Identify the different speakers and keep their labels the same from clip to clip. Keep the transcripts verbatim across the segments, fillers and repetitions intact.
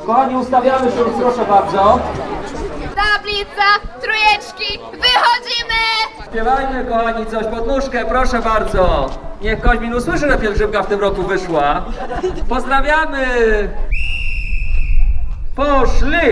Speaker 1: Kochani, ustawiamy się, proszę bardzo.
Speaker 2: Tablica, trójeczki, wychodzimy!
Speaker 1: Śpiewajmy, kochani, coś pod nóżkę, proszę bardzo. Niech Koźmin usłyszy, że pielgrzymka w tym roku wyszła. Pozdrawiamy! Poszli!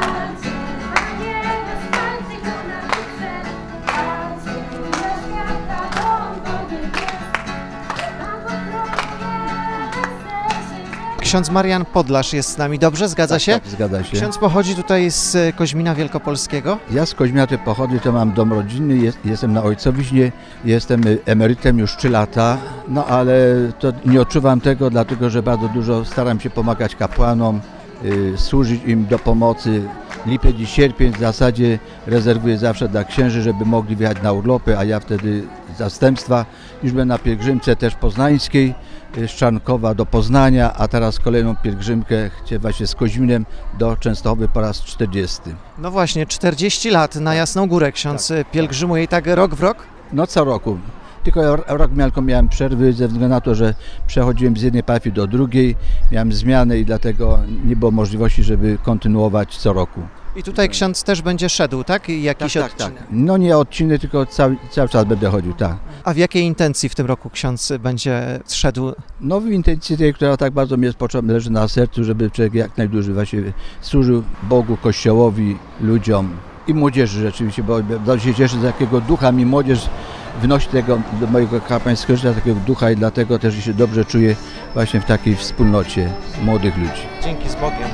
Speaker 3: Ksiądz Marian Podlasz jest z nami, dobrze? Zgadza
Speaker 4: tak,
Speaker 3: się?
Speaker 4: Tak, zgadza się.
Speaker 3: Ksiądz pochodzi tutaj z Koźmina Wielkopolskiego?
Speaker 4: Ja z Koźmina tutaj pochodzę, to mam dom rodzinny, jest, jestem na ojcowiźnie, jestem emerytem już trzy lata, no ale to nie odczuwam tego, dlatego że bardzo dużo staram się pomagać kapłanom, y, służyć im do pomocy. Lipiec i sierpień w zasadzie rezerwuję zawsze dla księży, żeby mogli wjechać na urlopy, a ja wtedy zastępstwa. Już byłem na pielgrzymce też poznańskiej, z Czarnkowa do Poznania, a teraz kolejną pielgrzymkę chcę właśnie z Koźminem do Częstochowy po raz czterdziesty.
Speaker 3: No właśnie, czterdzieści lat na Jasną Górę ksiądz tak. pielgrzymuje i tak rok w rok?
Speaker 4: No co roku. Tylko rok tylko miałem przerwy ze względu na to, że przechodziłem z jednej parafii do drugiej, miałem zmianę i dlatego nie było możliwości, żeby kontynuować co roku.
Speaker 3: I tutaj ksiądz też będzie szedł, tak? I jakiś
Speaker 4: tak,
Speaker 3: odcinek?
Speaker 4: Tak, tak. No nie odcinek, tylko cały, cały czas będę chodził, tak.
Speaker 3: A w jakiej intencji w tym roku ksiądz będzie szedł?
Speaker 4: No w intencji tej, która tak bardzo mi jest, leży na sercu, żeby człowiek jak najdłużej właśnie służył Bogu, Kościołowi, ludziom i młodzieży rzeczywiście, bo bardzo się cieszę, z jakiego ducha mi młodzież wnosi tego do mojego kapłańskiego życia, takiego ducha i dlatego też się dobrze czuję właśnie w takiej wspólnocie młodych ludzi.
Speaker 3: Dzięki, z Bogiem.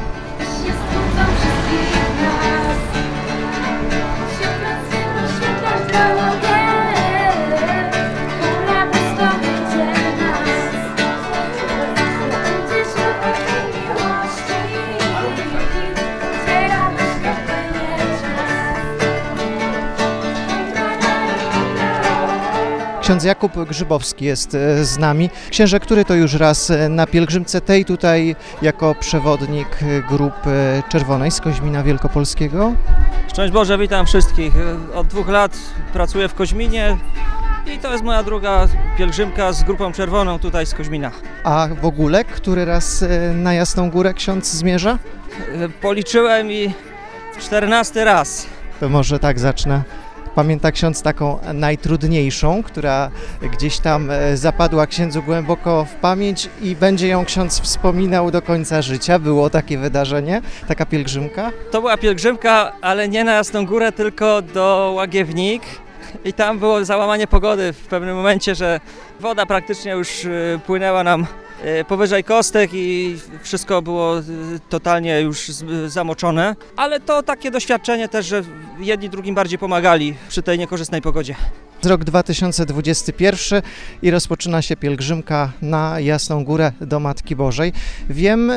Speaker 3: Ksiądz Jakub Grzybowski jest z nami. Księże, który to już raz na pielgrzymce tej tutaj jako przewodnik grupy czerwonej z Koźmina Wielkopolskiego?
Speaker 5: Szczęść Boże, witam wszystkich. Od dwóch lat pracuję w Koźminie i to jest moja druga pielgrzymka z grupą czerwoną tutaj z Koźmina.
Speaker 3: A w ogóle, który raz na Jasną Górę ksiądz zmierza?
Speaker 5: Policzyłem i czternasty raz.
Speaker 3: To może tak zacznę. Pamięta ksiądz taką najtrudniejszą, która gdzieś tam zapadła księdzu głęboko w pamięć i będzie ją ksiądz wspominał do końca życia? Było takie wydarzenie, taka pielgrzymka?
Speaker 5: To była pielgrzymka, ale nie na Jasną Górę, tylko do Łagiewnik. I tam było załamanie pogody w pewnym momencie, że woda praktycznie już płynęła nam powyżej kostek i wszystko było totalnie już zamoczone. Ale to takie doświadczenie też, że jedni drugim bardziej pomagali przy tej niekorzystnej pogodzie.
Speaker 3: Rok dwa tysiące dwudziesty pierwszy i rozpoczyna się pielgrzymka na Jasną Górę do Matki Bożej. Wiem,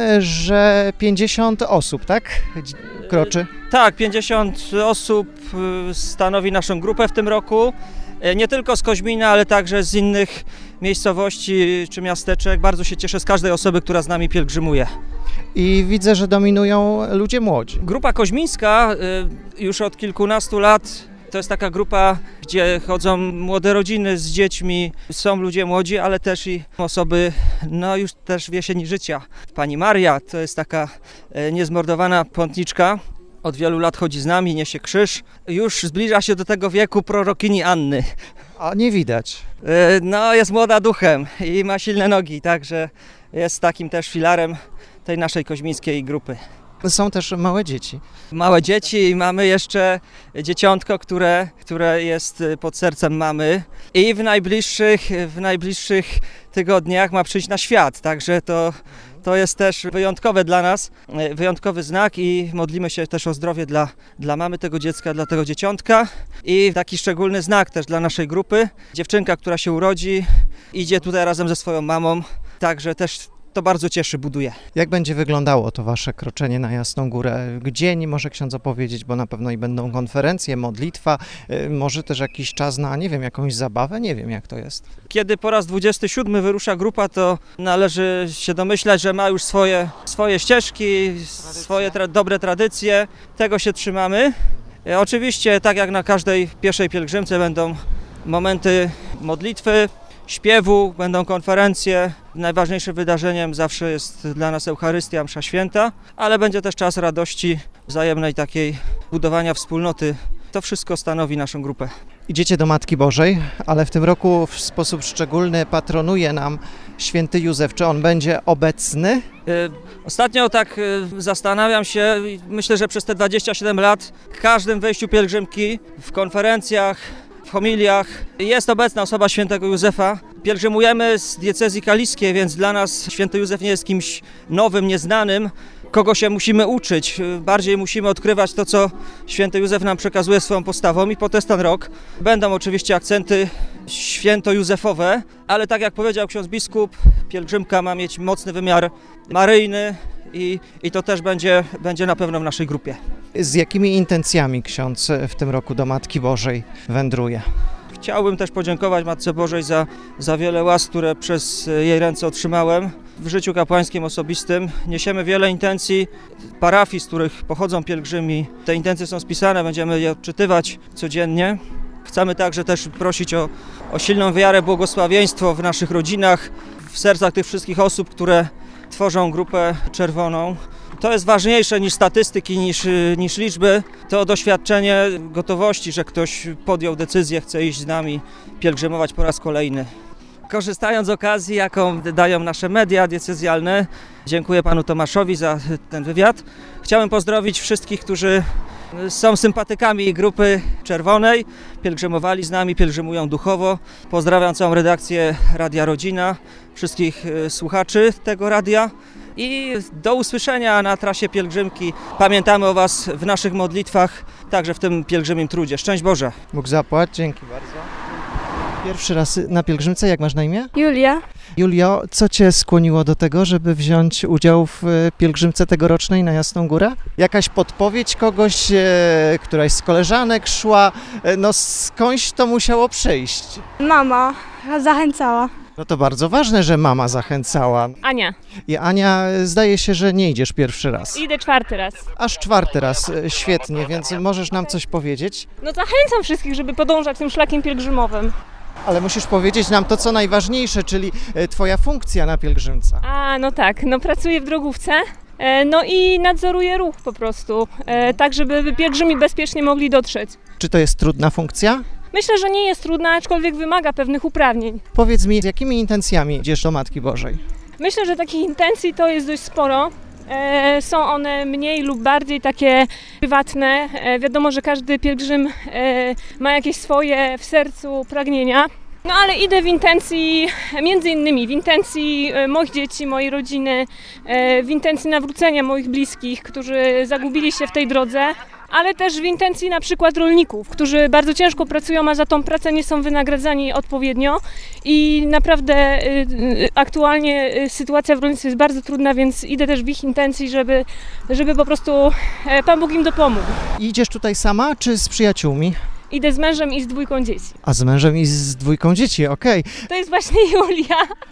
Speaker 3: że pięćdziesiąt osób, tak? Kroczy?
Speaker 5: Tak, pięćdziesiąt osób stanowi naszą grupę w tym roku. Nie tylko z Koźmina, ale także z innych miejscowości czy miasteczek. Bardzo się cieszę z każdej osoby, która z nami pielgrzymuje.
Speaker 3: I widzę, że dominują ludzie młodzi.
Speaker 5: Grupa koźmińska już od kilkunastu lat to jest taka grupa, gdzie chodzą młode rodziny z dziećmi, są ludzie młodzi, ale też i osoby no już też w jesieni życia. Pani Maria to jest taka niezmordowana pątniczka. Od wielu lat chodzi z nami, niesie krzyż. Już zbliża się do tego wieku prorokini Anny.
Speaker 3: A nie widać.
Speaker 5: No, jest młoda duchem i ma silne nogi, także jest takim też filarem tej naszej koźmińskiej grupy.
Speaker 3: Są też małe dzieci.
Speaker 5: Małe dzieci i mamy jeszcze dzieciątko, które, które jest pod sercem mamy i w najbliższych, w najbliższych tygodniach ma przyjść na świat, także to To jest też wyjątkowe dla nas, wyjątkowy znak i modlimy się też o zdrowie dla, dla mamy tego dziecka, dla tego dzieciątka i taki szczególny znak też dla naszej grupy. Dziewczynka, która się urodzi, idzie tutaj razem ze swoją mamą, także też to bardzo cieszy, buduje.
Speaker 3: Jak będzie wyglądało to wasze kroczenie na Jasną Górę? Gdzie, nie może ksiądz opowiedzieć, bo na pewno i będą konferencje, modlitwa, może też jakiś czas na, nie wiem, jakąś zabawę, nie wiem jak to jest.
Speaker 5: Kiedy po raz dwudziesty siódmy wyrusza grupa, to należy się domyślać, że ma już swoje, swoje ścieżki, swoje tra- dobre tradycje, tego się trzymamy. Oczywiście, tak jak na każdej pierwszej pielgrzymce będą momenty modlitwy, śpiewu, będą konferencje. Najważniejszym wydarzeniem zawsze jest dla nas Eucharystia, msza święta, ale będzie też czas radości, wzajemnej takiej budowania wspólnoty. To wszystko stanowi naszą grupę.
Speaker 3: Idziecie do Matki Bożej, ale w tym roku w sposób szczególny patronuje nam święty Józef. Czy on będzie obecny?
Speaker 5: Ostatnio tak zastanawiam się, myślę, że przez te dwadzieścia siedem lat w każdym wejściu pielgrzymki, w konferencjach, w homiliach jest obecna osoba świętego Józefa. Pielgrzymujemy z diecezji kaliskiej, więc dla nas święty Józef nie jest kimś nowym, nieznanym, kogo się musimy uczyć. Bardziej musimy odkrywać to, co święty Józef nam przekazuje swoją postawą i po to jest ten rok. Będą oczywiście akcenty święto-józefowe, ale tak jak powiedział ksiądz biskup, pielgrzymka ma mieć mocny wymiar maryjny i, i to też będzie, będzie na pewno w naszej grupie.
Speaker 3: Z jakimi intencjami ksiądz w tym roku do Matki Bożej wędruje?
Speaker 5: Chciałbym też podziękować Matce Bożej za, za wiele łask, które przez jej ręce otrzymałem. W życiu kapłańskim osobistym niesiemy wiele intencji parafii, z których pochodzą pielgrzymi. Te intencje są spisane, będziemy je odczytywać codziennie. Chcemy także też prosić o, o silną wiarę, błogosławieństwo w naszych rodzinach, w sercach tych wszystkich osób, które tworzą grupę czerwoną. To jest ważniejsze niż statystyki, niż, niż liczby. To doświadczenie gotowości, że ktoś podjął decyzję, chce iść z nami pielgrzymować po raz kolejny. Korzystając z okazji, jaką dają nasze media diecezjalne, dziękuję panu Tomaszowi za ten wywiad. Chciałem pozdrowić wszystkich, którzy są sympatykami grupy czerwonej, pielgrzymowali z nami, pielgrzymują duchowo. Pozdrawiam całą redakcję Radia Rodzina, wszystkich słuchaczy tego radia i do usłyszenia na trasie pielgrzymki. Pamiętamy o was w naszych modlitwach, także w tym pielgrzymim trudzie. Szczęść Boże!
Speaker 3: Bóg zapłać, dzięki bardzo. Pierwszy raz na pielgrzymce, jak masz na imię?
Speaker 6: Julia.
Speaker 3: Julio, co cię skłoniło do tego, żeby wziąć udział w pielgrzymce tegorocznej na Jasną Górę? Jakaś podpowiedź kogoś, e, któraś z koleżanek szła, e, no skądś to musiało przyjść.
Speaker 6: Mama zachęcała.
Speaker 3: No to bardzo ważne, że mama zachęcała.
Speaker 7: Ania.
Speaker 3: I Ania, zdaje się, że nie idziesz pierwszy raz.
Speaker 7: Idę czwarty raz.
Speaker 3: Aż czwarty raz, e, świetnie, więc możesz nam coś powiedzieć?
Speaker 7: No zachęcam wszystkich, żeby podążać tym szlakiem pielgrzymowym.
Speaker 3: Ale musisz powiedzieć nam to, co najważniejsze, czyli e, twoja funkcja na pielgrzymce.
Speaker 7: A, no tak, no pracuję w drogówce, e, no i nadzoruję ruch po prostu, e, tak żeby pielgrzymi bezpiecznie mogli dotrzeć.
Speaker 3: Czy to jest trudna funkcja?
Speaker 7: Myślę, że nie jest trudna, aczkolwiek wymaga pewnych uprawnień.
Speaker 3: Powiedz mi, z jakimi intencjami idziesz do Matki Bożej?
Speaker 7: Myślę, że takich intencji to jest dość sporo. E, są one mniej lub bardziej takie prywatne. E, wiadomo, że każdy pielgrzym e, ma jakieś swoje w sercu pragnienia. No ale idę w intencji, między innymi w intencji e, moich dzieci, mojej rodziny, e, w intencji nawrócenia moich bliskich, którzy zagubili się w tej drodze, ale też w intencji na przykład rolników, którzy bardzo ciężko pracują, a za tą pracę nie są wynagradzani odpowiednio i naprawdę y, y, aktualnie y, sytuacja w rolnictwie jest bardzo trudna, więc idę też w ich intencji, żeby, żeby po prostu e, Pan Bóg im dopomógł.
Speaker 3: I idziesz tutaj sama, czy z przyjaciółmi?
Speaker 7: Idę z mężem i z dwójką dzieci.
Speaker 3: A z mężem i z dwójką dzieci, okej.
Speaker 7: To jest właśnie Julia.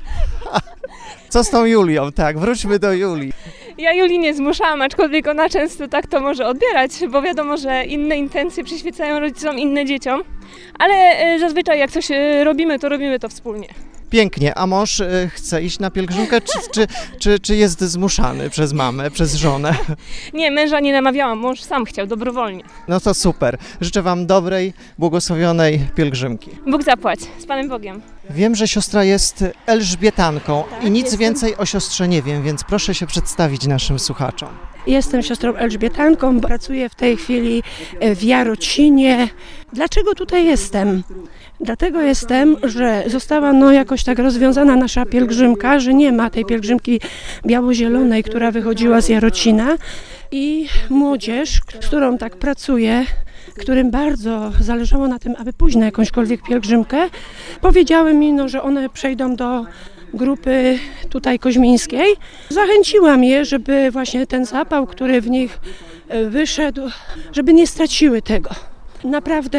Speaker 3: Co z tą Julią? Tak, wróćmy do Julii.
Speaker 7: Ja Julii nie zmuszałam, aczkolwiek ona często tak to może odbierać, bo wiadomo, że inne intencje przyświecają rodzicom, inne dzieciom, ale e, zazwyczaj jak coś e, robimy, to robimy to wspólnie.
Speaker 3: Pięknie, a mąż y, chce iść na pielgrzymkę, czy, czy, czy, czy jest zmuszany przez mamę, przez żonę?
Speaker 7: Nie, męża nie namawiałam, mąż sam chciał, dobrowolnie.
Speaker 3: No to super. Życzę wam dobrej, błogosławionej pielgrzymki.
Speaker 7: Bóg zapłać, z Panem Bogiem.
Speaker 3: Wiem, że siostra jest Elżbietanką
Speaker 6: Tak,
Speaker 3: i nic
Speaker 6: jestem.
Speaker 3: więcej o siostrze nie wiem, więc proszę się przedstawić naszym słuchaczom.
Speaker 6: Jestem siostrą Elżbietanką, pracuję w tej chwili w Jarocinie. Dlaczego tutaj jestem? Dlatego jestem, że została no jakoś tak rozwiązana nasza pielgrzymka, że nie ma tej pielgrzymki biało-zielonej, która wychodziła z Jarocina i młodzież, z którą tak pracuję, którym bardzo zależało na tym, aby pójść na jakąśkolwiek pielgrzymkę, powiedziały mi, no, że one przejdą do grupy tutaj koźmińskiej. Zachęciłam je, żeby właśnie ten zapał, który w nich wyszedł, żeby nie straciły tego. Naprawdę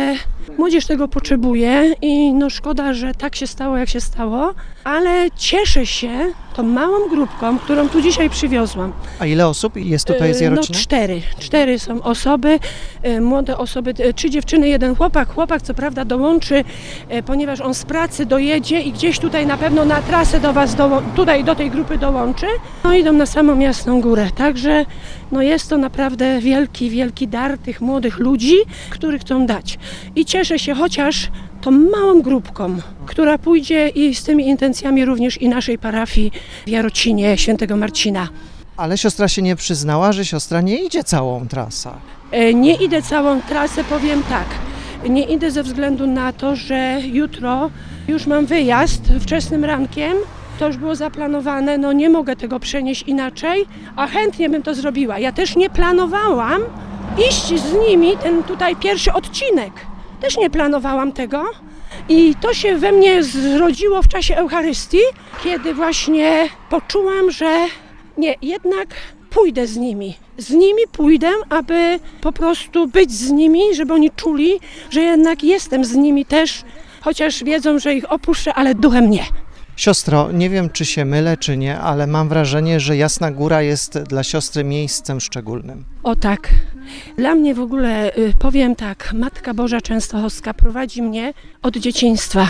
Speaker 6: Młodzież tego potrzebuje i no szkoda, że tak się stało, jak się stało, ale cieszę się tą małą grupką, którą tu dzisiaj przywiozłam.
Speaker 3: A ile osób jest tutaj z
Speaker 6: No
Speaker 3: Jarocina?
Speaker 6: cztery. Cztery są osoby, e, młode osoby, e, trzy dziewczyny, jeden chłopak. Chłopak co prawda dołączy, e, ponieważ on z pracy dojedzie i gdzieś tutaj na pewno na trasę do was, doło- tutaj do tej grupy dołączy. No idą na samą Jasną Górę. Także no jest to naprawdę wielki, wielki dar tych młodych ludzi, których chcą dać. I cieszę się chociaż tą małą grupką, która pójdzie i z tymi intencjami również i naszej parafii w Jarocinie Świętego Marcina.
Speaker 3: Ale siostra się nie przyznała, że siostra nie idzie całą trasę.
Speaker 6: E, Nie idę całą trasę, powiem tak. Nie idę ze względu na to, że jutro już mam wyjazd wczesnym rankiem. To już było zaplanowane, no nie mogę tego przenieść inaczej, a chętnie bym to zrobiła. Ja też nie planowałam iść z nimi ten tutaj pierwszy odcinek. Też nie planowałam tego i to się we mnie zrodziło w czasie Eucharystii, kiedy właśnie poczułam, że nie, jednak pójdę z nimi. Z nimi pójdę, aby po prostu być z nimi, żeby oni czuli, że jednak jestem z nimi też, chociaż wiedzą, że ich opuszczę, ale duchem nie.
Speaker 3: Siostro, nie wiem czy się mylę, czy nie, ale mam wrażenie, że Jasna Góra jest dla siostry miejscem szczególnym.
Speaker 6: O tak. Dla mnie w ogóle, y, powiem tak, Matka Boża Częstochowska prowadzi mnie od dzieciństwa.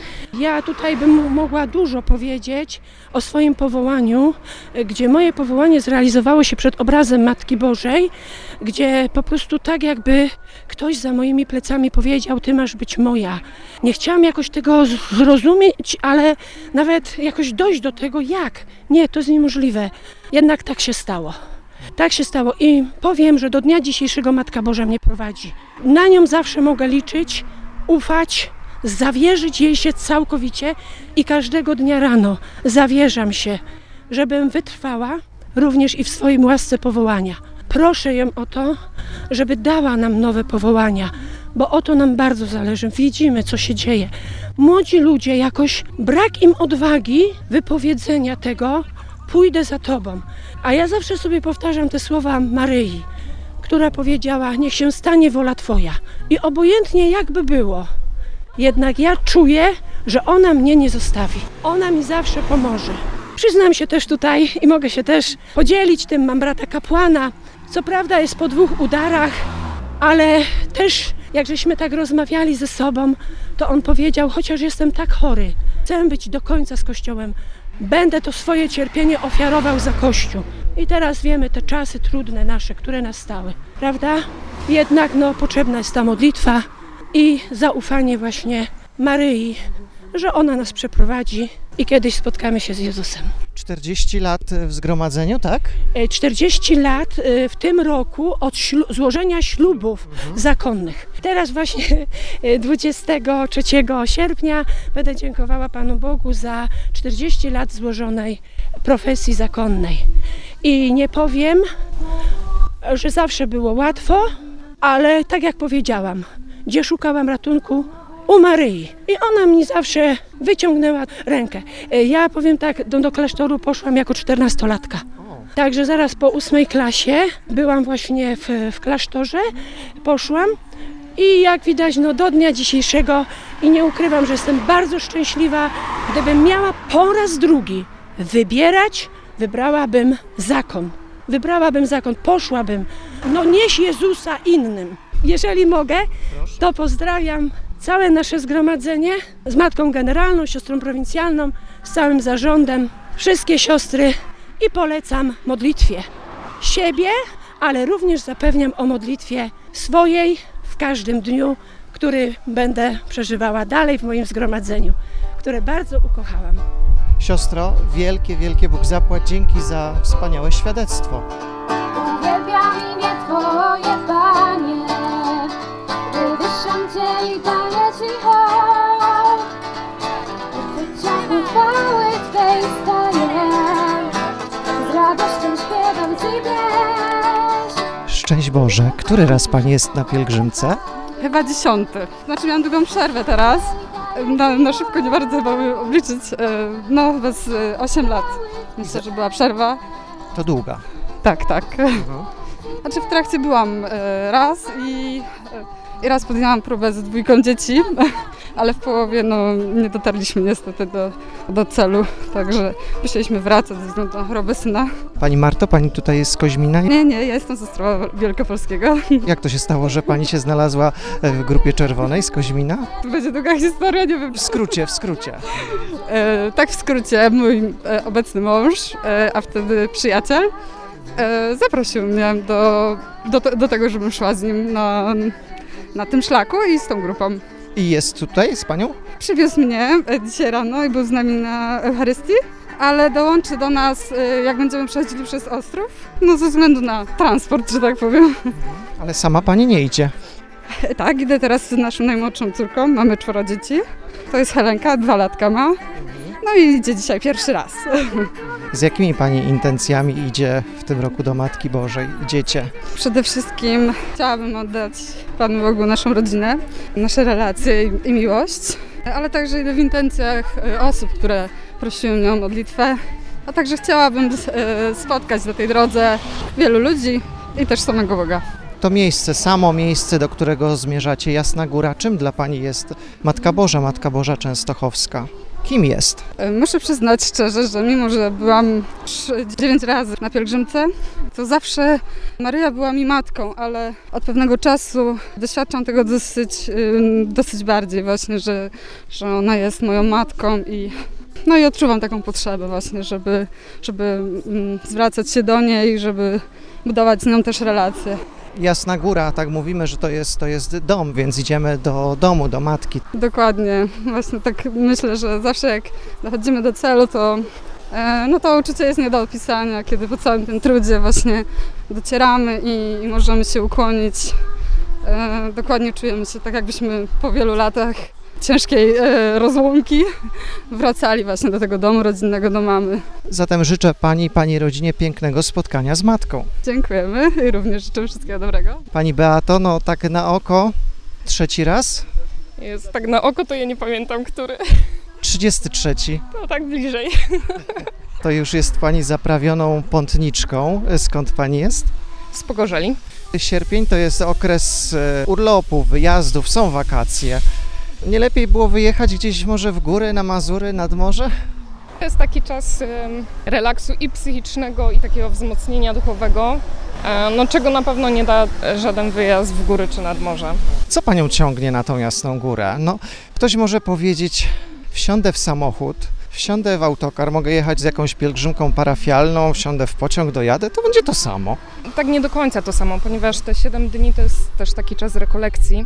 Speaker 6: Ja tutaj bym mogła dużo powiedzieć o swoim powołaniu, y, gdzie moje powołanie zrealizowało się przed obrazem Matki Bożej, gdzie po prostu tak jakby ktoś za moimi plecami powiedział, ty masz być moja. Nie chciałam jakoś tego zrozumieć, ale nawet jakoś dojść do tego, jak. Nie, to jest niemożliwe. Jednak tak się stało. Tak się stało i powiem, że do dnia dzisiejszego Matka Boża mnie prowadzi. Na nią zawsze mogę liczyć, ufać, zawierzyć jej się całkowicie i każdego dnia rano zawierzam się, żebym wytrwała również i w swoim łasce powołania. Proszę ją o to, żeby dała nam nowe powołania, bo o to nam bardzo zależy. Widzimy, co się dzieje. Młodzi ludzie, jakoś brak im odwagi wypowiedzenia tego, pójdę za Tobą. A ja zawsze sobie powtarzam te słowa Maryi, która powiedziała, niech się stanie wola Twoja. I obojętnie jakby było, jednak ja czuję, że ona mnie nie zostawi. Ona mi zawsze pomoże. Przyznam się też tutaj i mogę się też podzielić tym, mam brata kapłana. Co prawda jest po dwóch udarach, ale też jak żeśmy tak rozmawiali ze sobą, to on powiedział, chociaż jestem tak chory, chcę być do końca z Kościołem. Będę to swoje cierpienie ofiarował za Kościół. I teraz wiemy te czasy trudne nasze, które nastały, prawda? Jednak no, potrzebna jest ta modlitwa i zaufanie właśnie Maryi, że ona nas przeprowadzi i kiedyś spotkamy się z Jezusem.
Speaker 3: czterdzieści lat w zgromadzeniu, tak?
Speaker 6: czterdzieści lat w tym roku od ślu- złożenia ślubów mhm. zakonnych. Teraz właśnie dwudziestego trzeciego sierpnia będę dziękowała Panu Bogu za czterdzieści lat złożonej profesji zakonnej. I nie powiem, że zawsze było łatwo, ale tak jak powiedziałam, gdzie szukałam ratunku, u Maryi. I ona mi zawsze wyciągnęła rękę. Ja powiem tak, do, do klasztoru poszłam jako czternastolatka. Także zaraz po ósmej klasie byłam właśnie w, w klasztorze, poszłam i jak widać no, do dnia dzisiejszego i nie ukrywam, że jestem bardzo szczęśliwa, gdybym miała po raz drugi wybierać, wybrałabym zakon. Wybrałabym zakon, poszłabym, no nieś Jezusa innym. Jeżeli mogę, to pozdrawiam całe nasze zgromadzenie z Matką Generalną, siostrą prowincjalną, z całym zarządem, wszystkie siostry i polecam modlitwie siebie, ale również zapewniam o modlitwie swojej w każdym dniu, który będę przeżywała dalej w moim zgromadzeniu, które bardzo ukochałam.
Speaker 3: Siostro, wielkie, wielkie Bóg zapłać, dzięki za wspaniałe świadectwo.
Speaker 2: Uwielbiam imię Twoje, Panie, wywyższam Cię i daję Ci hołd. W wyciągu chwały Twej staję, z radością śpiewam Ci pieśń.
Speaker 3: Szczęść Boże, który raz Pani jest na pielgrzymce?
Speaker 8: Chyba dziesiąty. Znaczy miałam długą przerwę teraz. Na, na szybko nie bardzo chyba obliczyć. No chyba z osiem lat. Myślę, że była przerwa.
Speaker 3: To długa.
Speaker 8: Tak, tak. Mhm. Znaczy w trakcie byłam raz i i raz podjęłam próbę z dwójką dzieci, ale w połowie no, nie dotarliśmy niestety do, do celu, także musieliśmy wracać ze względu na chorobę syna.
Speaker 3: Pani Marto, pani tutaj jest z Koźmina?
Speaker 8: Nie, nie, ja jestem z Ostrowa Wielkopolskiego.
Speaker 3: Jak to się stało, że pani się znalazła w grupie czerwonej z Koźmina?
Speaker 8: To będzie długa historia, nie wiem.
Speaker 3: W skrócie, w skrócie.
Speaker 8: E, tak w skrócie, mój e, obecny mąż, e, a wtedy przyjaciel, e, zaprosił mnie do, do, do tego, żebym szła z nim na, na tym szlaku i z tą grupą.
Speaker 3: I jest tutaj z panią?
Speaker 8: Przywiózł mnie dzisiaj rano i był z nami na Eucharystii, ale dołączy do nas, jak będziemy przechodzili przez Ostrów, no ze względu na transport, że tak powiem.
Speaker 3: Ale sama pani nie idzie.
Speaker 8: Tak, idę teraz z naszą najmłodszą córką, mamy czworo dzieci. To jest Helenka, dwa latka ma, no i idzie dzisiaj pierwszy raz.
Speaker 3: Z jakimi pani intencjami idzie w tym roku do Matki Bożej? Idziecie?
Speaker 8: Przede wszystkim chciałabym oddać Panu Bogu naszą rodzinę, nasze relacje i, i miłość, ale także idę w intencjach osób, które prosiły mnie o modlitwę, a także chciałabym spotkać na tej drodze wielu ludzi i też samego Boga.
Speaker 3: To miejsce, samo miejsce, do którego zmierzacie, Jasna Góra, czym dla pani jest Matka Boża, Matka Boża Częstochowska? Kim jest?
Speaker 8: Muszę przyznać szczerze, że mimo, że byłam dziewięć razy na pielgrzymce, to zawsze Maryja była mi matką, ale od pewnego czasu doświadczam tego dosyć, dosyć bardziej właśnie, że, że ona jest moją matką i no i odczuwam taką potrzebę właśnie, żeby, żeby zwracać się do niej, żeby budować z nią też relacje.
Speaker 3: Jasna Góra, tak mówimy, że to jest, to jest dom, więc idziemy do domu, do matki.
Speaker 8: Dokładnie, właśnie tak myślę, że zawsze jak dochodzimy do celu, to e, no to uczucie jest nie do opisania, kiedy po całym tym trudzie właśnie docieramy i, i możemy się ukłonić. E, dokładnie czujemy się tak, jakbyśmy po wielu latach ciężkiej e, rozłąki wracali właśnie do tego domu rodzinnego, do mamy.
Speaker 3: Zatem życzę pani i pani rodzinie pięknego spotkania z matką.
Speaker 8: Dziękujemy i również życzę wszystkiego dobrego.
Speaker 3: Pani Beato, no tak na oko, trzeci raz?
Speaker 9: Jest tak na oko, to ja nie pamiętam, który.
Speaker 3: trzydziesty trzeci.
Speaker 9: No tak bliżej.
Speaker 3: To już jest pani zaprawioną pątniczką. Skąd pani jest?
Speaker 9: Z Pogorzeli.
Speaker 3: Sierpień to jest okres urlopów, wyjazdów, są wakacje. Nie lepiej było wyjechać gdzieś może w góry, na Mazury, nad morze?
Speaker 9: To jest taki czas relaksu i psychicznego, i takiego wzmocnienia duchowego, no czego na pewno nie da żaden wyjazd w góry czy nad morze.
Speaker 3: Co panią ciągnie na tą Jasną Górę? No, ktoś może powiedzieć, wsiądę w samochód, wsiądę w autokar, mogę jechać z jakąś pielgrzymką parafialną, wsiądę w pociąg, dojadę, to będzie to samo.
Speaker 9: Tak nie do końca to samo, ponieważ te siedem dni to jest też taki czas rekolekcji.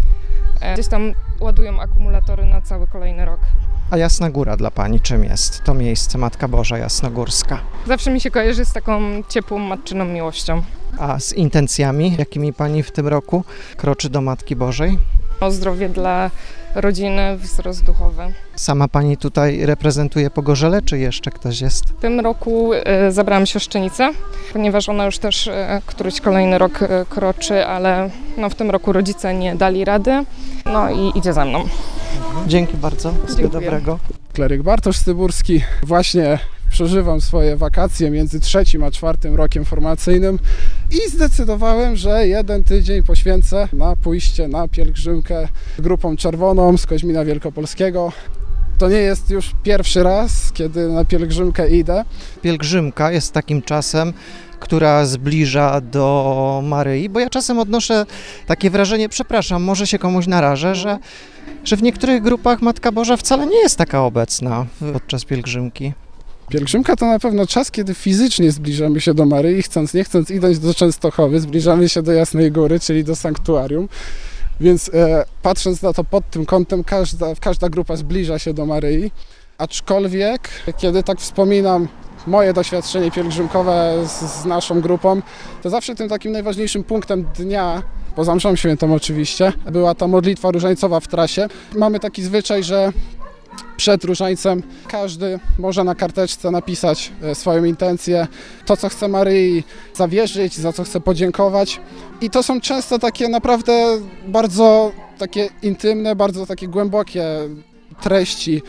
Speaker 9: Gdzieś tam ładują akumulatory na cały kolejny rok.
Speaker 3: A Jasna Góra dla pani czym jest? To miejsce Matka Boża Jasnogórska.
Speaker 9: Zawsze mi się kojarzy z taką ciepłą, matczyną miłością.
Speaker 3: A z intencjami, jakimi pani w tym roku kroczy do Matki Bożej?
Speaker 9: O zdrowie dla rodziny, wzrost duchowy.
Speaker 3: Sama pani tutaj reprezentuje Pogorzele, czy jeszcze ktoś jest?
Speaker 9: W tym roku y, zabrałam siostrzenicę, ponieważ ona już też y, któryś kolejny rok y, kroczy, ale no, w tym roku rodzice nie dali rady, no i idzie ze mną.
Speaker 3: Dzięki bardzo, wszystkiego dobrego.
Speaker 10: Kleryk Bartosz Styburski. Właśnie przeżywam swoje wakacje między trzecim a czwartym rokiem formacyjnym i zdecydowałem, że jeden tydzień poświęcę na pójście na pielgrzymkę grupą czerwoną z Koźmina Wielkopolskiego. To nie jest już pierwszy raz, kiedy na pielgrzymkę idę.
Speaker 3: Pielgrzymka jest takim czasem, która zbliża do Maryi, bo ja czasem odnoszę takie wrażenie, przepraszam, może się komuś narażę, że, że w niektórych grupach Matka Boża wcale nie jest taka obecna podczas pielgrzymki.
Speaker 10: Pielgrzymka to na pewno czas, kiedy fizycznie zbliżamy się do Maryi, chcąc nie chcąc idąc do Częstochowy, zbliżamy się do Jasnej Góry, czyli do sanktuarium. Więc e, patrząc na to pod tym kątem, każda, każda grupa zbliża się do Maryi. Aczkolwiek, kiedy tak wspominam moje doświadczenie pielgrzymkowe z, z naszą grupą, to zawsze tym takim najważniejszym punktem dnia, poza mszą świętą oczywiście, była ta modlitwa różańcowa w trasie. Mamy taki zwyczaj, że przed różańcem każdy może na karteczce napisać swoją intencję, to co chce Maryi zawierzyć, za co chce podziękować. I to są często takie naprawdę bardzo takie intymne, bardzo takie głębokie treści,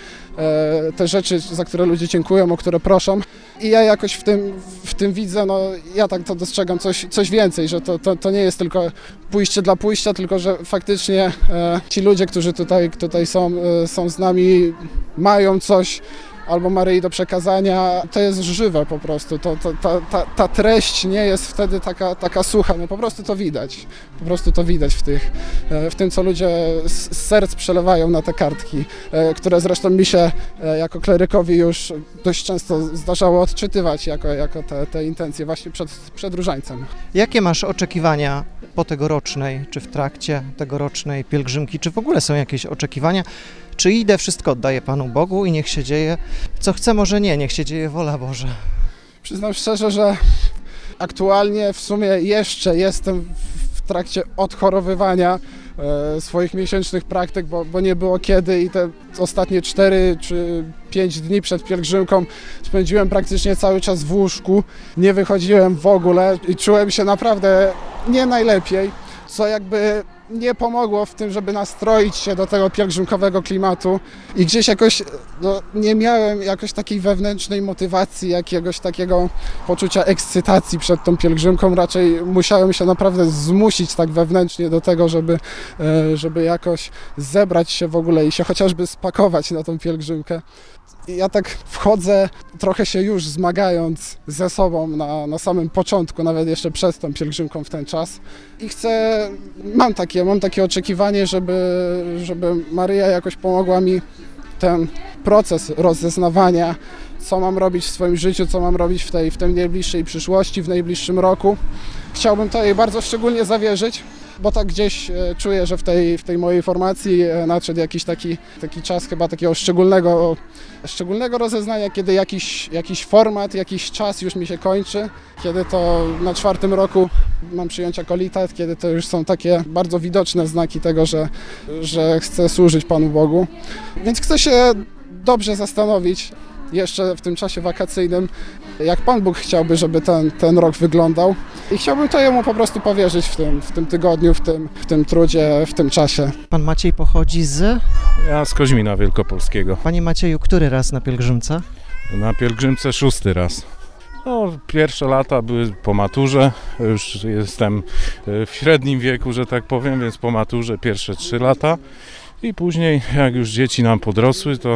Speaker 10: te rzeczy, za które ludzie dziękują, o które proszą. I ja jakoś w tym, w tym widzę, no ja tak to dostrzegam coś, coś więcej, że to, to, to nie jest tylko pójście dla pójścia, tylko że faktycznie e, ci ludzie, którzy tutaj, tutaj są, e, są z nami, mają coś albo Maryi do przekazania, to jest żywe po prostu, to, to, ta, ta, ta treść nie jest wtedy taka, taka sucha, no po prostu to widać, po prostu to widać w, tych, w tym, co ludzie z serc przelewają na te kartki, które zresztą mi się jako klerykowi już dość często zdarzało odczytywać jako, jako te, te intencje właśnie przed, przed różańcem.
Speaker 3: Jakie masz oczekiwania po tegorocznej, czy w trakcie tegorocznej pielgrzymki, czy w ogóle są jakieś oczekiwania? Czy idę, wszystko oddaję Panu Bogu i niech się dzieje, co chce, może nie, niech się dzieje wola Boża.
Speaker 10: Przyznam szczerze, że aktualnie w sumie jeszcze jestem w trakcie odchorowywania e, swoich miesięcznych praktyk, bo, bo nie było kiedy i te ostatnie cztery czy pięć dni przed pielgrzymką spędziłem praktycznie cały czas w łóżku, nie wychodziłem w ogóle i czułem się naprawdę nie najlepiej, co jakby nie pomogło w tym, żeby nastroić się do tego pielgrzymkowego klimatu i gdzieś jakoś no, nie miałem jakoś takiej wewnętrznej motywacji, jakiegoś takiego poczucia ekscytacji przed tą pielgrzymką, raczej musiałem się naprawdę zmusić tak wewnętrznie do tego, żeby, żeby jakoś zebrać się w ogóle i się chociażby spakować na tą pielgrzymkę. I ja tak wchodzę, trochę się już zmagając ze sobą na, na samym początku, nawet jeszcze przed tą pielgrzymką w ten czas. I chcę, mam takie, mam takie oczekiwanie, żeby, żeby Maryja jakoś pomogła mi ten proces rozeznawania, co mam robić w swoim życiu, co mam robić w tej, w tej najbliższej przyszłości, w najbliższym roku. Chciałbym to jej bardzo szczególnie zawierzyć, bo tak gdzieś czuję, że w tej, w tej mojej formacji nadszedł jakiś taki, taki czas chyba takiego szczególnego, szczególnego rozeznania, kiedy jakiś, jakiś format, jakiś czas już mi się kończy, kiedy to na czwartym roku mam przyjąć akolitat, kiedy to już są takie bardzo widoczne znaki tego, że, że chcę służyć Panu Bogu. Więc chcę się dobrze zastanowić jeszcze w tym czasie wakacyjnym, jak Pan Bóg chciałby, żeby ten, ten rok wyglądał. I chciałbym to Jemu po prostu powierzyć w tym, w tym tygodniu, w tym, w tym trudzie, w tym czasie.
Speaker 3: Pan Maciej pochodzi z?
Speaker 11: Ja z Koźmina Wielkopolskiego.
Speaker 3: Panie Macieju, który raz na pielgrzymce?
Speaker 11: Na pielgrzymce szósty raz. No, pierwsze lata były po maturze, już jestem w średnim wieku, że tak powiem, więc po maturze pierwsze trzy lata. I później, jak już dzieci nam podrosły, to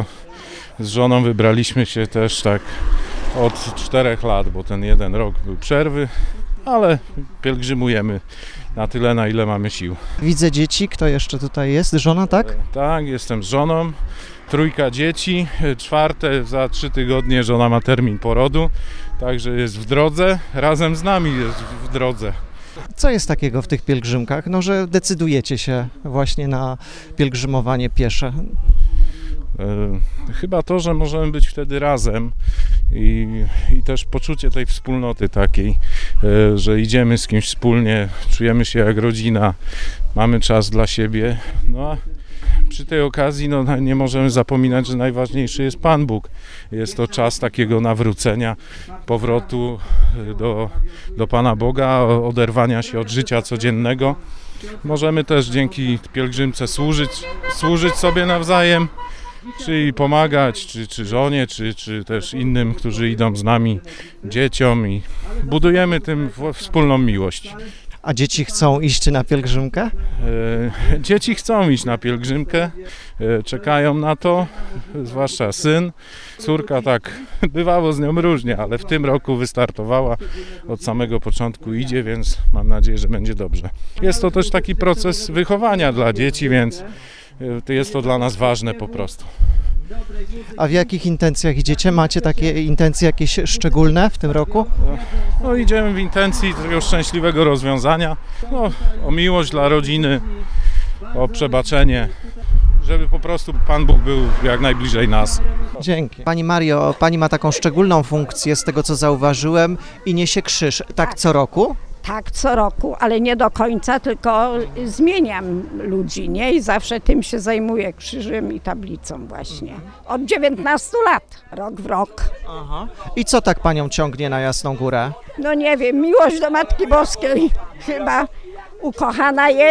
Speaker 11: z żoną wybraliśmy się też tak od czterech lat, bo ten jeden rok był przerwy, ale pielgrzymujemy na tyle, na ile mamy sił.
Speaker 3: Widzę dzieci, kto jeszcze tutaj jest? Żona, tak?
Speaker 11: Tak, jestem z żoną, trójka dzieci, czwarte za trzy tygodnie żona ma termin porodu, także jest w drodze, razem z nami jest w drodze.
Speaker 3: Co jest takiego w tych pielgrzymkach, no, że decydujecie się właśnie na pielgrzymowanie piesze?
Speaker 11: Chyba to, że możemy być wtedy razem i, i też poczucie tej wspólnoty takiej, że idziemy z kimś wspólnie, czujemy się jak rodzina, mamy czas dla siebie. No a przy tej okazji no, nie możemy zapominać, że najważniejszy jest Pan Bóg. Jest to czas takiego nawrócenia, powrotu do, do Pana Boga, oderwania się od życia codziennego. Możemy też dzięki pielgrzymce służyć, służyć sobie nawzajem, czyli pomagać, czy, czy żonie, czy, czy też innym, którzy idą z nami, dzieciom i budujemy tym wspólną miłość.
Speaker 3: A dzieci chcą iść na pielgrzymkę?
Speaker 11: E, dzieci chcą iść na pielgrzymkę, e, czekają na to, zwłaszcza syn. Córka tak bywało z nią różnie, ale w tym roku wystartowała, od samego początku idzie, więc mam nadzieję, że będzie dobrze. Jest to też taki proces wychowania dla dzieci, więc jest to dla nas ważne po prostu.
Speaker 3: A w jakich intencjach idziecie? Macie takie intencje jakieś szczególne w tym roku?
Speaker 11: No idziemy w intencji takiego szczęśliwego rozwiązania, no, o miłość dla rodziny, o przebaczenie, żeby po prostu Pan Bóg był jak najbliżej nas.
Speaker 3: Dzięki. Pani Mario, Pani ma taką szczególną funkcję z tego, co zauważyłem, i niesie krzyż. Tak co roku?
Speaker 12: Tak, co roku, ale nie do końca, tylko zmieniam ludzi, nie? I zawsze tym się zajmuję, krzyżem i tablicą właśnie. Od dziewiętnastu lat, rok w rok.
Speaker 3: Aha. I co tak Panią ciągnie na Jasną Górę?
Speaker 12: No nie wiem, miłość do Matki Boskiej chyba ukochana jest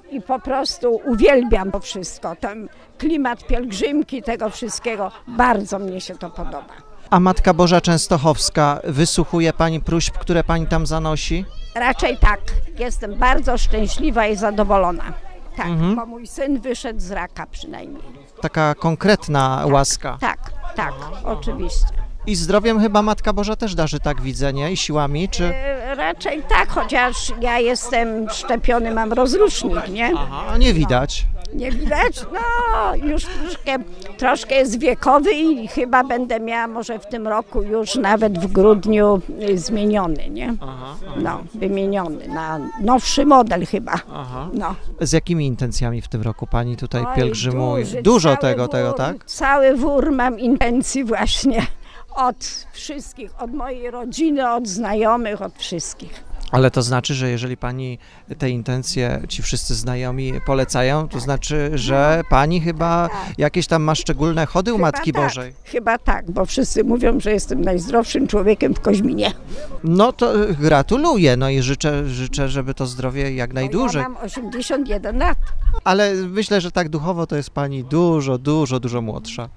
Speaker 12: i po prostu uwielbiam to wszystko. Ten klimat pielgrzymki, tego wszystkiego, bardzo mnie się to podoba.
Speaker 3: A Matka Boża Częstochowska, wysłuchuje Pani próśb, które Pani tam zanosi?
Speaker 12: Raczej tak. Jestem bardzo szczęśliwa i zadowolona. Tak,
Speaker 3: Mhm.
Speaker 12: bo mój syn wyszedł z raka przynajmniej.
Speaker 3: Taka konkretna łaska.
Speaker 12: Tak, tak, oczywiście.
Speaker 3: I zdrowiem chyba Matka Boża też darzy, tak widzę, nie? I siłami, czy...
Speaker 12: E, Raczej tak, chociaż ja jestem szczepiony, mam rozrusznik, nie?
Speaker 3: A nie widać.
Speaker 12: Nie widać? No, już troszkę, troszkę jest wiekowy i chyba będę miała może w tym roku już nawet w grudniu y, zmieniony, nie? No, wymieniony na nowszy model chyba. No.
Speaker 3: Z jakimi intencjami w tym roku Pani tutaj
Speaker 12: Oj,
Speaker 3: pielgrzymuje?
Speaker 12: duży,
Speaker 3: Dużo
Speaker 12: cały
Speaker 3: tego,
Speaker 12: wór,
Speaker 3: tego, tak?
Speaker 12: Cały wór mam intencji właśnie od wszystkich, od mojej rodziny, od znajomych, od wszystkich.
Speaker 3: Ale to znaczy, że jeżeli Pani te intencje, ci wszyscy znajomi polecają, to znaczy, że Pani chyba jakieś tam ma szczególne chody u
Speaker 12: Chyba
Speaker 3: Matki
Speaker 12: tak,
Speaker 3: Bożej.
Speaker 12: Chyba tak, bo wszyscy mówią, że jestem najzdrowszym człowiekiem w Koźminie.
Speaker 3: No to gratuluję, no i życzę, życzę, żeby to zdrowie jak najdłużej.
Speaker 12: Ja mam osiemdziesiąt jeden lat.
Speaker 3: Ale myślę, że tak duchowo to jest Pani dużo, dużo, dużo młodsza.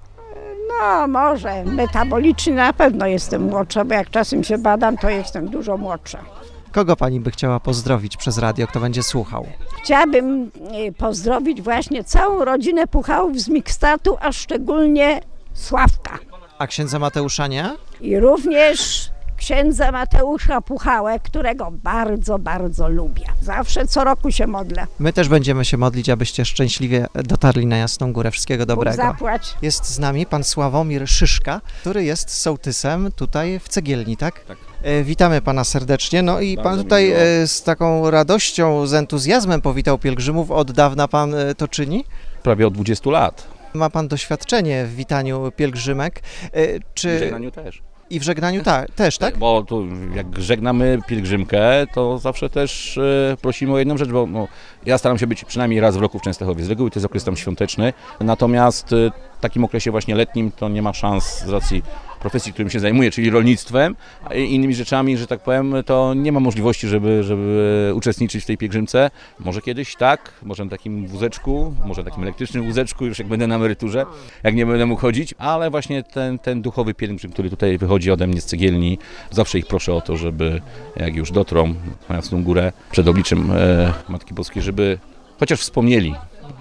Speaker 12: No może, metabolicznie na pewno jestem młodsza, bo jak czasem się badam, to jestem dużo młodsza.
Speaker 3: Kogo Pani by chciała pozdrowić przez radio, kto będzie słuchał?
Speaker 12: Chciałabym y, pozdrowić właśnie całą rodzinę Puchałów z Mikstatu, a szczególnie Sławka.
Speaker 3: A księdza Mateusza nie?
Speaker 12: I również księdza Mateusza Puchałę, którego bardzo, bardzo lubię. Zawsze co roku się modlę.
Speaker 3: My też będziemy się modlić, abyście szczęśliwie dotarli na Jasną Górę. Wszystkiego dobrego.
Speaker 12: Bóg zapłać.
Speaker 3: Jest z nami pan Sławomir Szyszka, który jest sołtysem tutaj w Cegielni, tak?
Speaker 13: Tak.
Speaker 3: E, witamy pana serdecznie. No i
Speaker 13: Bardzo
Speaker 3: pan
Speaker 13: mi
Speaker 3: tutaj
Speaker 13: miło.
Speaker 3: e, z taką radością, z entuzjazmem powitał pielgrzymów. Od dawna pan e, to czyni?
Speaker 13: Prawie od dwudziestu lat.
Speaker 3: Ma pan doświadczenie w witaniu pielgrzymek. E, czy...
Speaker 13: W żegnaniu też.
Speaker 3: I w żegnaniu ta, też, tak?
Speaker 13: Bo tu jak żegnamy pielgrzymkę, to zawsze też e, prosimy o jedną rzecz, bo no, ja staram się być przynajmniej raz w roku w Częstochowie. Z reguły to jest okres tam świąteczny, natomiast e, w takim okresie właśnie letnim to nie ma szans z racji profesji, którym się zajmuję, czyli rolnictwem i innymi rzeczami, że tak powiem, to nie ma możliwości, żeby, żeby uczestniczyć w tej pielgrzymce. Może kiedyś tak, może na takim wózeczku, może na takim elektrycznym wózeczku, już jak będę na emeryturze, jak nie będę mógł chodzić, ale właśnie ten, ten duchowy pielgrzym, który tutaj wychodzi ode mnie z Cegielni, zawsze ich proszę o to, żeby jak już dotrą na Jasną Górę przed obliczem e, Matki Boskiej, żeby chociaż wspomnieli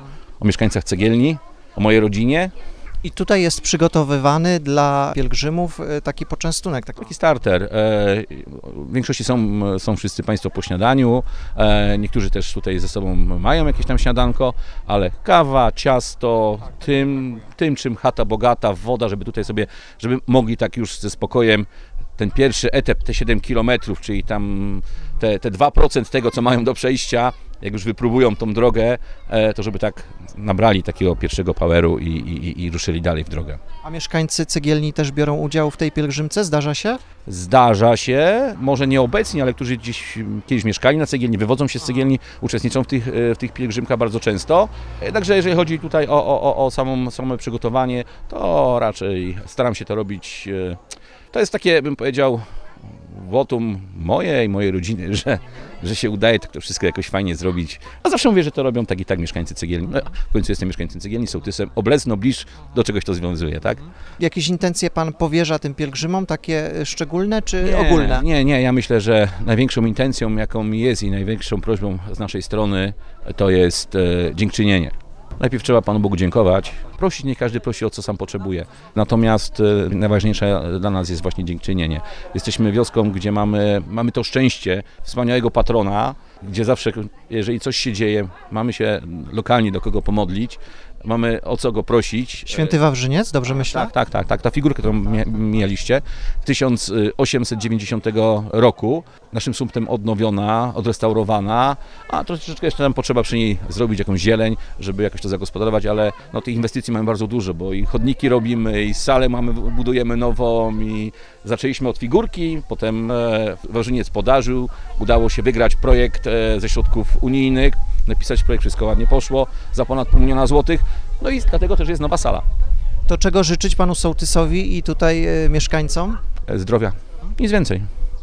Speaker 13: o mieszkańcach Cegielni, o mojej rodzinie.
Speaker 3: I tutaj jest przygotowywany dla pielgrzymów e, taki poczęstunek. Tak?
Speaker 13: Taki starter. E, w większości są, są wszyscy Państwo po śniadaniu, e, niektórzy też tutaj ze sobą mają jakieś tam śniadanko, ale kawa, ciasto, tym, tym czym chata bogata, woda, żeby tutaj sobie, żeby mogli tak już ze spokojem ten pierwszy etap, te siedem kilometrów, czyli tam te, te dwa procent tego, co mają do przejścia, jak już wypróbują tą drogę, to żeby tak nabrali takiego pierwszego poweru i, i, i ruszyli dalej w drogę.
Speaker 3: A mieszkańcy Cegielni też biorą udział w tej pielgrzymce? Zdarza się?
Speaker 13: Zdarza się, może nie obecnie, ale którzy gdzieś kiedyś mieszkali na Cegielni, wywodzą się z Cegielni, uczestniczą w tych, w tych pielgrzymkach bardzo często. Także jeżeli chodzi tutaj o, o, o samą, samo przygotowanie, to raczej staram się to robić. To jest takie, bym powiedział, wotum moje i mojej rodziny, że, że się udaje tak to wszystko jakoś fajnie zrobić. A zawsze mówię, że to robią tak i tak mieszkańcy Cegielni. No, w końcu jestem mieszkańcem Cegielni, sołtysem. Oblec, bliż, do czegoś to związuje, tak?
Speaker 3: Jakieś intencje pan powierza tym pielgrzymom, takie szczególne czy
Speaker 13: nie,
Speaker 3: ogólne?
Speaker 13: Nie, nie, ja myślę, że największą intencją, jaką jest i największą prośbą z naszej strony, to jest e, dziękczynienie. Najpierw trzeba Panu Bogu dziękować, prosić, niech każdy prosi o co sam potrzebuje. Natomiast e, najważniejsze dla nas jest właśnie dziękczynienie. Jesteśmy wioską, gdzie mamy, mamy to szczęście wspaniałego patrona, gdzie zawsze, jeżeli coś się dzieje, mamy się lokalnie do kogo pomodlić, mamy o co go prosić.
Speaker 3: Święty Wawrzyniec, dobrze myślę?
Speaker 13: Tak, tak, tak, tak. Ta figurka, którą mieliście, tysiąc osiemset dziewięćdziesiątego roku, naszym sumptem odnowiona, odrestaurowana, a troszeczkę jeszcze nam potrzeba przy niej zrobić jakąś zieleń, żeby jakoś to zagospodarować, ale no, tych inwestycji mamy bardzo dużo, bo i chodniki robimy, i salę mamy, budujemy nową, i zaczęliśmy od figurki, potem e, Wawrzyniec podarzył, udało się wygrać projekt e, ze środków unijnych, napisać projekt, wszystko ładnie poszło, za ponad pół miliona złotych, no i dlatego też jest nowa sala.
Speaker 3: To czego życzyć panu sołtysowi i tutaj e, mieszkańcom?
Speaker 13: Zdrowia, nic więcej.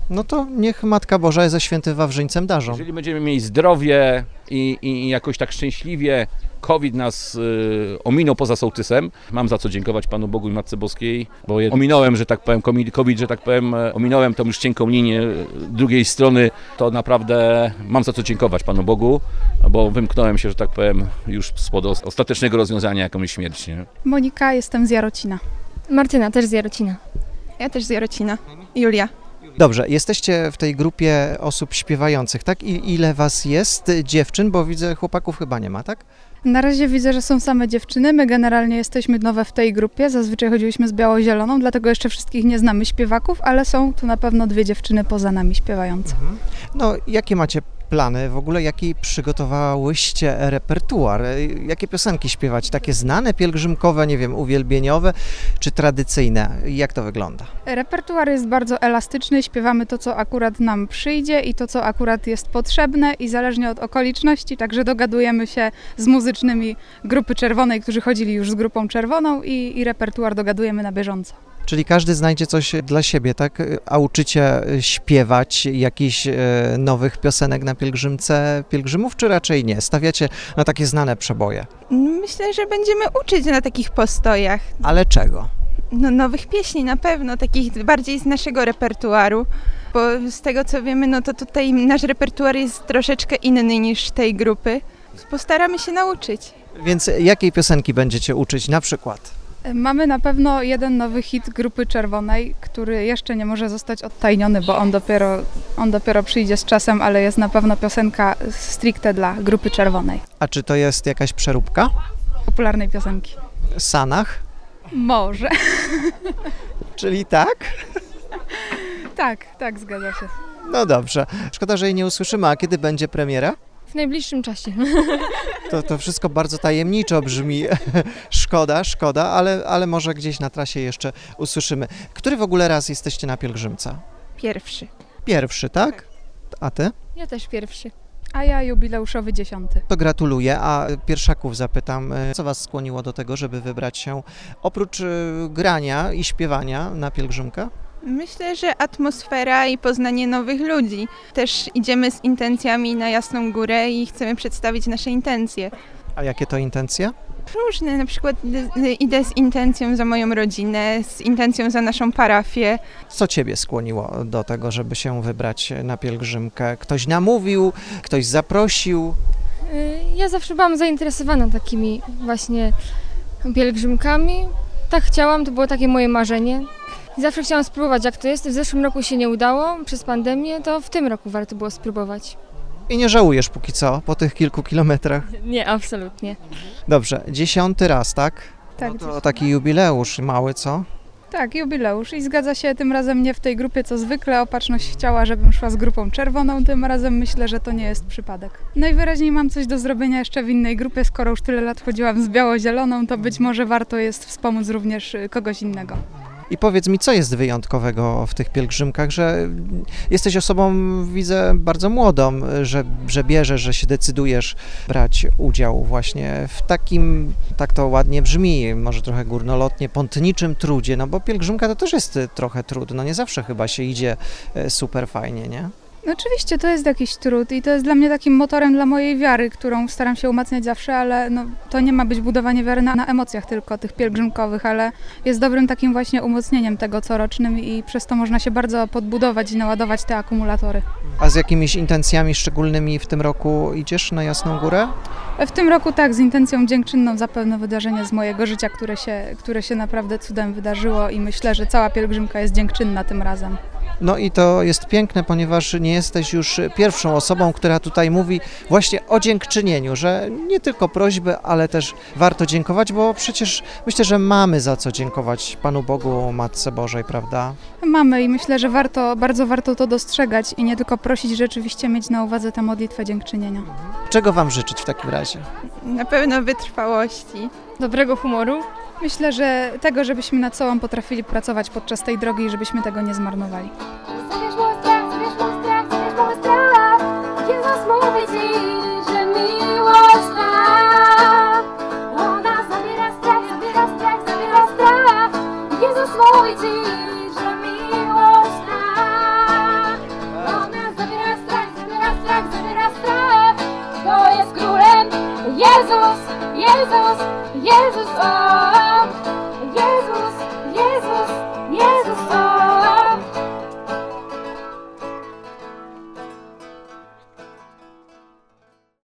Speaker 3: No to niech Matka Boża ze świętym Wawrzyńcem darzą.
Speaker 13: Jeżeli będziemy mieli zdrowie i, i jakoś tak szczęśliwie COVID nas y, ominął poza sołtysem, mam za co dziękować Panu Bogu i Matce Boskiej, bo je ominąłem, że tak powiem, COVID, że tak powiem, ominąłem tą już cienką linię drugiej strony, to naprawdę mam za co dziękować Panu Bogu, bo wymknąłem się, że tak powiem, już spod ostatecznego rozwiązania jakąś śmierć. Nie?
Speaker 14: Monika, jestem z Jarocina.
Speaker 15: Martyna, też z Jarocina.
Speaker 14: Ja też z Jarocina. Julia.
Speaker 3: Dobrze, jesteście w tej grupie osób śpiewających, tak? I ile was jest dziewczyn, bo widzę chłopaków chyba nie ma, tak?
Speaker 14: Na razie widzę, że są same dziewczyny. My generalnie jesteśmy nowe w tej grupie. Zazwyczaj chodziliśmy z biało-zieloną, dlatego jeszcze wszystkich nie znamy śpiewaków, ale są tu na pewno dwie dziewczyny poza nami śpiewające.
Speaker 3: Mhm. No, jakie macie plany? W ogóle jaki przygotowałyście repertuar? Jakie piosenki śpiewać? Takie znane, pielgrzymkowe, nie wiem, uwielbieniowe czy tradycyjne? Jak to wygląda?
Speaker 14: Repertuar jest bardzo elastyczny. Śpiewamy to, co akurat nam przyjdzie i to, co akurat jest potrzebne i zależnie od okoliczności, także dogadujemy się z muzycznymi Grupy Czerwonej, którzy chodzili już z Grupą Czerwoną i, i repertuar dogadujemy na bieżąco.
Speaker 3: Czyli każdy znajdzie coś dla siebie, tak? A uczycie śpiewać jakichś nowych piosenek na pielgrzymce pielgrzymów, czy raczej nie? Stawiacie na takie znane przeboje?
Speaker 16: Myślę, że będziemy uczyć na takich postojach.
Speaker 3: Ale czego?
Speaker 16: No, nowych pieśni na pewno, takich bardziej z naszego repertuaru, bo z tego co wiemy, no to tutaj nasz repertuar jest troszeczkę inny niż tej grupy. Postaramy się nauczyć.
Speaker 3: Więc jakiej piosenki będziecie uczyć na przykład?
Speaker 14: Mamy na pewno jeden nowy hit Grupy Czerwonej, który jeszcze nie może zostać odtajniony, bo on dopiero, on dopiero przyjdzie z czasem, ale jest na pewno piosenka stricte dla Grupy Czerwonej.
Speaker 3: A czy to jest jakaś przeróbka?
Speaker 14: Popularnej piosenki.
Speaker 3: Sanach?
Speaker 14: Może.
Speaker 3: Czyli tak?
Speaker 14: Tak, tak, zgadza się.
Speaker 3: No dobrze. Szkoda, że jej nie usłyszymy. A kiedy będzie premiera?
Speaker 15: W najbliższym czasie.
Speaker 3: To, to wszystko bardzo tajemniczo brzmi. Szkoda, szkoda, ale, ale może gdzieś na trasie jeszcze usłyszymy. Który w ogóle raz jesteście na pielgrzymce?
Speaker 16: Pierwszy.
Speaker 3: Pierwszy, tak? A ty?
Speaker 15: Ja też pierwszy.
Speaker 14: A ja jubileuszowy dziesiąty.
Speaker 3: To gratuluję, a pierwszaków zapytam, co was skłoniło do tego, żeby wybrać się oprócz grania i śpiewania na pielgrzymkę?
Speaker 16: Myślę, że atmosfera i poznanie nowych ludzi. Też idziemy z intencjami na Jasną Górę i chcemy przedstawić nasze intencje.
Speaker 3: A jakie to intencje?
Speaker 16: Różne, na przykład idę z intencją za moją rodzinę, z intencją za naszą parafię.
Speaker 3: Co ciebie skłoniło do tego, żeby się wybrać na pielgrzymkę? Ktoś namówił, ktoś zaprosił?
Speaker 15: Ja zawsze byłam zainteresowana takimi właśnie pielgrzymkami. Tak chciałam, to było takie moje marzenie. I zawsze chciałam spróbować, jak to jest. W zeszłym roku się nie udało przez pandemię, to w tym roku warto było spróbować.
Speaker 3: I nie żałujesz póki co, po tych kilku kilometrach?
Speaker 15: Nie, absolutnie.
Speaker 3: Dobrze, dziesiąty raz, tak?
Speaker 14: Tak.
Speaker 3: No to taki jubileusz mały, co?
Speaker 14: Tak, jubileusz i zgadza się tym razem nie w tej grupie co zwykle. Opatrzność chciała, żebym szła z Grupą Czerwoną, tym razem myślę, że to nie jest przypadek. Najwyraźniej mam coś do zrobienia jeszcze w innej grupie, skoro już tyle lat chodziłam z biało-zieloną, to być może warto jest wspomóc również kogoś innego.
Speaker 3: I powiedz mi, co jest wyjątkowego w tych pielgrzymkach, że jesteś osobą, widzę, bardzo młodą, że, że bierzesz, że się decydujesz brać udział właśnie w takim, tak to ładnie brzmi, może trochę górnolotnie, pątniczym trudzie, no bo pielgrzymka to też jest trochę trud, no nie zawsze chyba się idzie super fajnie, nie?
Speaker 14: No oczywiście to jest jakiś trud i to jest dla mnie takim motorem dla mojej wiary, którą staram się umacniać zawsze, ale no, to nie ma być budowanie wiary na, na emocjach tylko, tych pielgrzymkowych, ale jest dobrym takim właśnie umocnieniem tego corocznym i przez to można się bardzo podbudować i naładować te akumulatory.
Speaker 3: A z jakimiś intencjami szczególnymi w tym roku idziesz na Jasną Górę?
Speaker 14: W tym roku tak, z intencją dziękczynną za pewne wydarzenie z mojego życia, które się, które się naprawdę cudem wydarzyło i myślę, że cała pielgrzymka jest dziękczynna tym razem.
Speaker 3: No i to jest piękne, ponieważ nie jesteś już pierwszą osobą, która tutaj mówi właśnie o dziękczynieniu, że nie tylko prośby, ale też warto dziękować, bo przecież myślę, że mamy za co dziękować Panu Bogu, Matce Bożej, prawda?
Speaker 14: Mamy i myślę, że warto, bardzo warto to dostrzegać i nie tylko prosić, rzeczywiście mieć na uwadze tę modlitwę dziękczynienia.
Speaker 3: Czego Wam życzyć w takim razie?
Speaker 16: Na pewno wytrwałości.
Speaker 15: Dobrego humoru.
Speaker 14: Myślę, że tego, żebyśmy nad sobą potrafili pracować podczas tej drogi i żebyśmy tego nie zmarnowali.
Speaker 2: Zabierz mój strach, zabierz mój strach, zabierz mój strach. Jezus mówi Ci, że miłość ma. Ona zabiera strach, zabiera strach, zabiera strach. Jezus mówi Ci, że miłość ma. Jezus, Jezus, o,